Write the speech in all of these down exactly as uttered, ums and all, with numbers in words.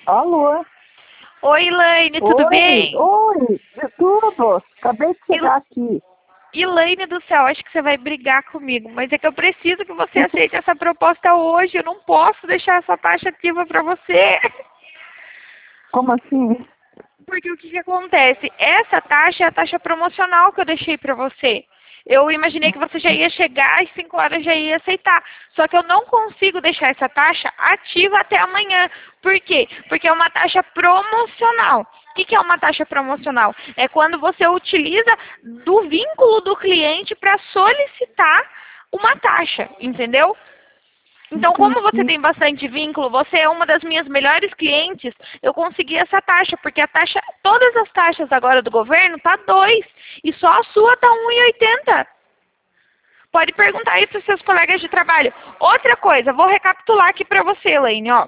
Alô? Oi, Elaine, tudo Oi, bem? oi, de tudo. Acabei de chegar aqui. Elaine do céu, acho que você vai brigar comigo, mas é que eu preciso que você aceite essa proposta hoje. Eu não posso deixar essa taxa ativa para você. Como assim? Porque o que, que acontece? Essa taxa é a taxa promocional que eu deixei para você. Eu imaginei que você já ia chegar às cinco horas já ia aceitar. Só que eu não consigo deixar essa taxa ativa até amanhã. Por quê? Porque é uma taxa promocional. O que, que é uma taxa promocional? É quando você utiliza do vínculo do cliente para solicitar uma taxa, entendeu? Então, como você Entendi. tem bastante vínculo, você é uma das minhas melhores clientes, eu consegui essa taxa, porque a taxa, todas as taxas agora do governo tá dois e só a sua tá um e oitenta. Pode perguntar aí para os seus colegas de trabalho. Outra coisa, vou recapitular aqui para você, Elaine, ó.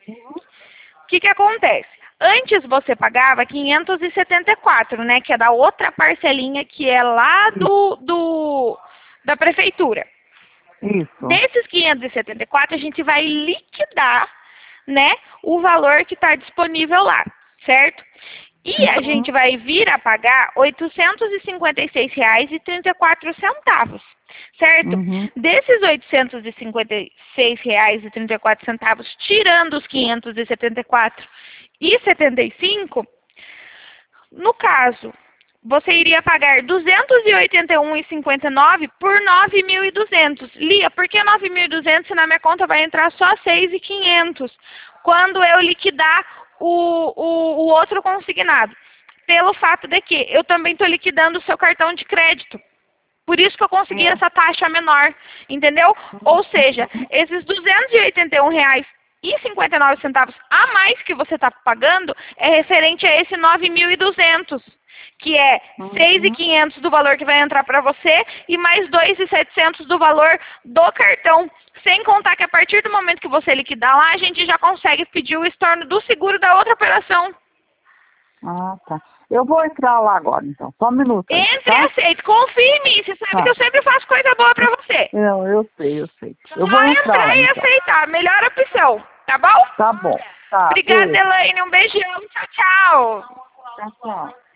O que que acontece? Antes você pagava quinhentos e setenta e quatro, né, que é da outra parcelinha que é lá do, do da prefeitura. Isso. Desses quinhentos e setenta e quatro, a gente vai liquidar, né, o valor que está disponível lá, certo? E a Uhum. gente vai vir a pagar oitocentos e cinquenta e seis reais e trinta e quatro centavos, certo? Uhum. Desses oitocentos e cinquenta e seis reais e trinta e quatro centavos, tirando os quinhentos e setenta e quatro e setenta e cinco, no caso, você iria pagar duzentos e oitenta e um reais e cinquenta e nove centavos por nove mil e duzentos. Lia, por que nove mil e duzentos se na minha conta vai entrar só seis mil e quinhentos quando eu liquidar o, o, o outro consignado? Pelo fato de que eu também estou liquidando o seu cartão de crédito. Por isso que eu consegui É. essa taxa menor, entendeu? Ou seja, esses duzentos e oitenta e um reais e cinquenta e nove centavos a mais que você está pagando é referente a esse nove mil e duzentos, que é seis mil e Uhum. quinhentos do valor que vai entrar para você e mais dois mil e setecentos do valor do cartão. Sem contar que a partir do momento que você liquidar lá, a gente já consegue pedir o estorno do seguro da outra operação. Ah, tá. Eu vou entrar lá agora, então. Só um minuto aí, Entre e tá? aceite, confie em mim, você sabe que Tá. eu sempre faço coisa boa para você. Não, eu sei, eu sei. Eu vou Só entrar entrar lá, e então. aceitar. Melhor opção. Tá bom? Tá bom. Tá, Obrigada, beijo. Elaine. Um beijão. Tchau, tchau. Tchau, tchau.